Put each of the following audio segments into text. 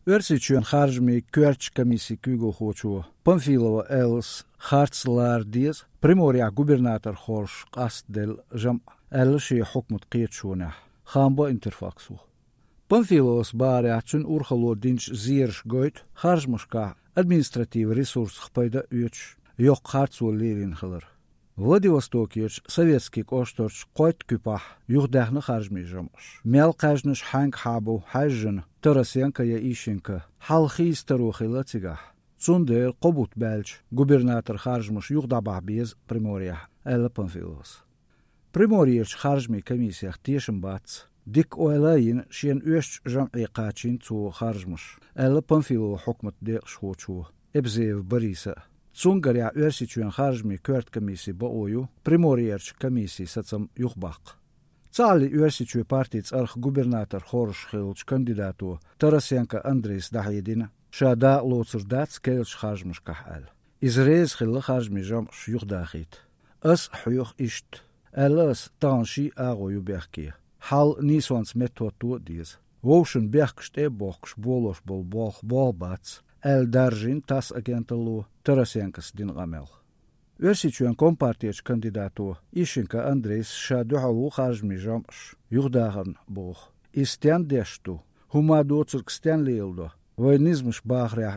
Версичуен харжми кюрч комиссии кюгл хочу. Памфилова Элс Харцлардиз, Приморья губернатор Хорш Кастдел жам Элши хукмут қиетшуна. Хамба интерфаксу. Памфиловс барячун урхало динч зирш гойт, харжмушка административ ресурс хпайда уч, йоқ харцу лирин хылыр. Владивостокич советский кошторч қойт күпах юхдахны харжми жамыш. Мел кажныш ханг хабу хайжын, Тарасенко я ищенко, халхи старухи латигах. Цундер қобут бәлч, губернатор харжмыш юхдабах без Приморья, Элла Памфиловс. Приморьич харжми комиссиях тешім бац. Дик ойлайын шен өш жам иқачин цу харжмыш. Элла Памфилова хукмат дек шхочу. Эбзеев Бориса. Цунгаря өрсичуен харжми кёрт комиссии боою, Приморьич комиссии сацам юхбақ. Цали өрсичуе партиц арх губернатор Хорш хилч кандидату Тарасенко Андрейс Дахедина. Шада лоцер дац келч харжмыш кахал. Изрез хилла харжми жамш юхдахит. Ас хуюх ишт. Элас танши агою бехки. Хал нисванс метоту диз. Вошен бехкште бохш болош бол болбац. Эл даржин тас агенталу Тарасенкас дин гамел. Өрсичуен компартиеч кандидату Ищенко Андрейс шадухалу харжми жамш юхдахан бох. Истян дешту. Хума доцерк стян лейлдо. Военизмыш бахря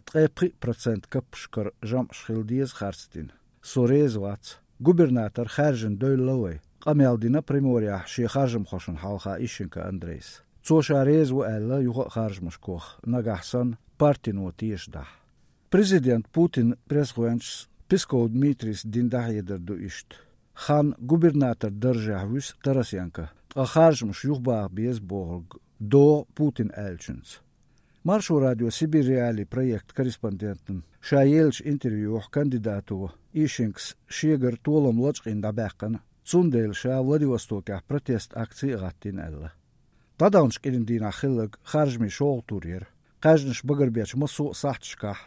3% капшкар жамш хилдиез харстин. Сорез вац. Губернатор харжин дойловой. Камелдина Приморья ши харжим хошен халха Ищенко Андрейс. Цоша резу элла юха харжмыш кох. Нагахсан партину тиешдах. Президент Путин пресхуенч Песков Дмитрис диндахедер ду ишт. Хан губернатор державюс Тарасенко. А харжмыш юхбах без бог. До Путин эльчинц. Маршу радио Сибирь Реали проект корреспондентен. Шаелч интервью кандидату Ищенкс шегер толом лочкин дабеккан. Цундел ша Владивостоке протест акции гаттин элла. Тадауншк индина хиллаг харжми шол турьер. Кажнш багарбеч масу сахтшка.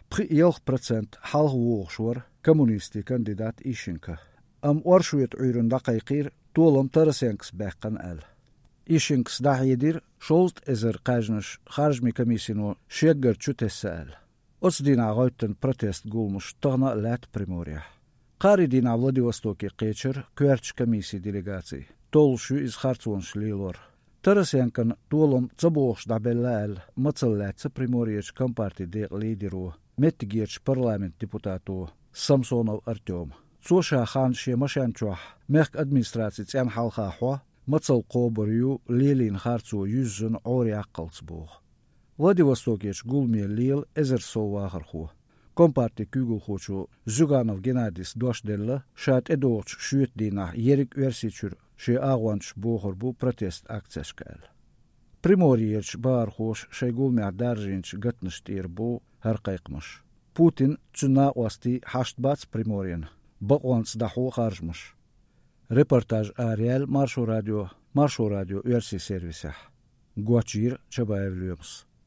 3% халх вогшвар коммунисти кандидат Ищенко. Ам оршует уйрун дақайқир толом Тарасенкс беккан эл. Ищенкс дахедир шолт эзер кажнш харжми комиссину шеггер чутесэл. Оцдина гойтен протест гулмуш тагна лет Приморья. Қаридина Владивостоке қечер кверч комиссии делегации. Толшу из Харцунш лилор. Тарасенкан толом цабош дабелэл мацаллэца Приморьеч компарти де лидеру. Меттигерч парламент депутату Самсонов Артем. Цоша хан ше машанчуах. Мех администрации цян халхахуа. Мацал қобырю лелин харцу юззун ори аққалцбух. Владивостокеч гулме лил эзер совахарху. Компарти күгіл хочу Зюганов Геннадис дошделла шат эдоч шует дина ерик версичур ше агуанч бохорбу протест акцияшкал. Приморьеч бархош ше гулме даржинч гатныштирбу харқайқмыш. Путин цуна ости хаштбац Приморьен. Бақуанц даху харжмыш. Репортаж Ариэл Маршу радио Верси сервисах. Гуачир Чабаев Люмс.